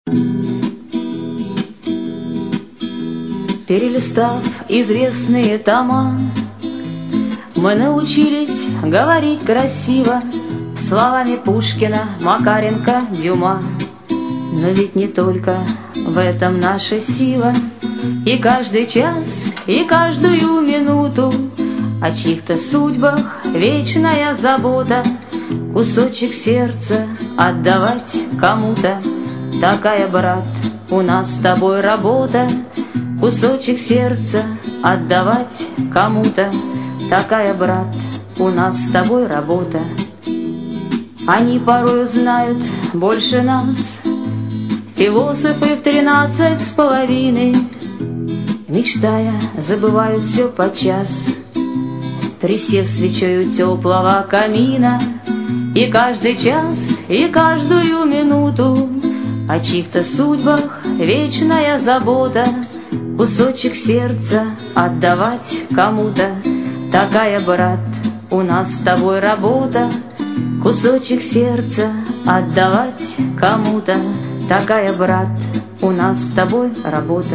Перелистав известные тома, мы научились говорить красиво словами Пушкина, Макаренко, Дюма. Но ведь не только в этом наша сила, и каждый час, и каждую минуту о чьих-то судьбах вечная забота, кусочек сердца отдавать кому-то. Такая, брат, у нас с тобой работа, кусочек сердца отдавать кому-то. Такая, брат, у нас с тобой работа. Они порою знают больше нас, философы в 13,5, мечтая, забывают все подчас, присев свечою теплого камина. И каждый час, и каждую минуту о чьих-то судьбах вечная забота, кусочек сердца отдавать кому-то. Такая, брат, у нас с тобой работа, кусочек сердца отдавать кому-то. Такая, брат, у нас с тобой работа.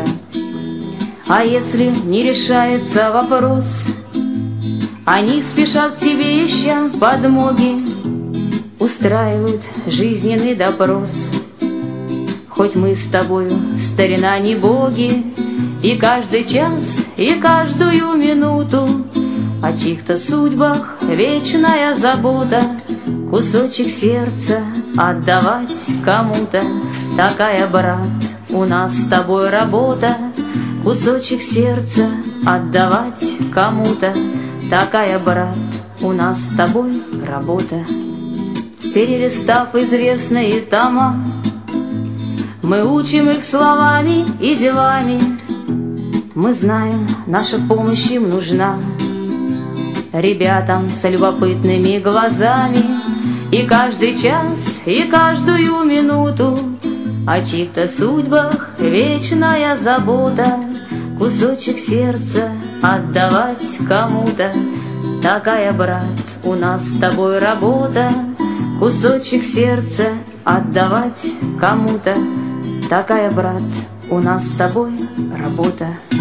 А если не решается вопрос, они спешат к тебе, ища подмоги, устраивают жизненный допрос. Хоть мы с тобою, старина, не боги, и каждый час, и каждую минуту о чьих-то судьбах вечная забота, кусочек сердца отдавать кому-то. Такая, брат, у нас с тобой работа, кусочек сердца отдавать кому-то. Такая, брат, у нас с тобой работа. Перелистав известные тома, мы учим их словами и делами. Мы знаем, наша помощь им нужна ребятам с любопытными глазами. И каждый час, и каждую минуту о чьих-то судьбах вечная забота, кусочек сердца отдавать кому-то. Такая, брат, у нас с тобой работа, кусочек сердца отдавать кому-то. Такая, брат, у нас с тобой работа.